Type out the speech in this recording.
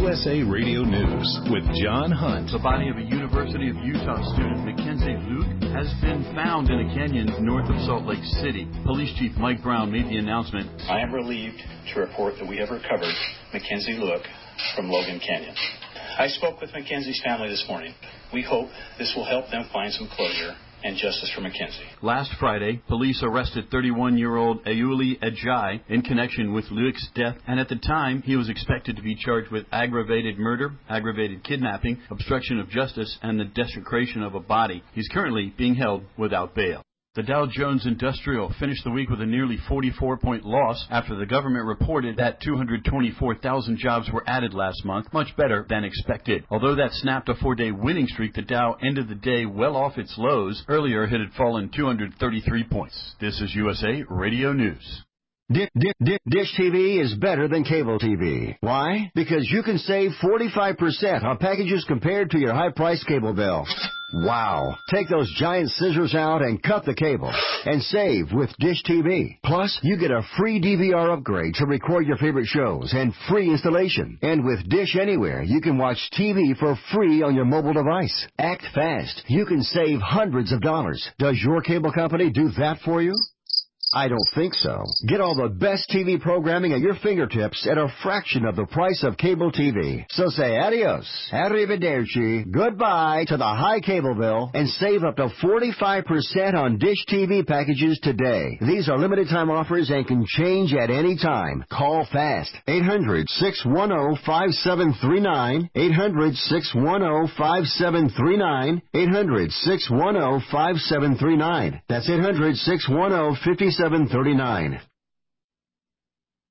USA Radio News with John Hunt. The body of a University of Utah student, Mackenzie Luke, has been found in a canyon north of Salt Lake City. Police Chief Mike Brown made the announcement. I am relieved to report that we have recovered Mackenzie Luke from Logan Canyon. I spoke with Mackenzie's family this morning. We hope this will help them find some closure and justice for Mackenzie. Last Friday, police arrested 31-year-old Ayuli Ajay in connection with Luke's death, and at the time, he was expected to be charged with aggravated murder, aggravated kidnapping, obstruction of justice, and the desecration of a body. He's currently being held without bail. The Dow Jones Industrial finished the week with a nearly 44-point loss after the government reported that 224,000 jobs were added last month, much better than expected. Although that snapped a 4-day winning streak, the Dow ended the day well off its lows. Earlier, it had fallen 233 points. This is USA Radio News. Dish TV is better than cable TV. Why? Because you can save 45% on packages compared to your high-priced cable bill. Wow. Take those giant scissors out and cut the cable and save with Dish TV. Plus, you get a free DVR upgrade to record your favorite shows and free installation. And with Dish Anywhere, you can watch TV for free on your mobile device. Act fast. You can save hundreds of dollars. Does your cable company do that for you? I don't think so. Get all the best TV programming at your fingertips at a fraction of the price of cable TV. So say adios, arrivederci, goodbye to the high cable bill and save up to 45% on Dish TV packages today. These are limited time offers and can change at any time. Call fast. 800-610-5739. 800-610-5739. 800-610-5739. That's 800-610-5739.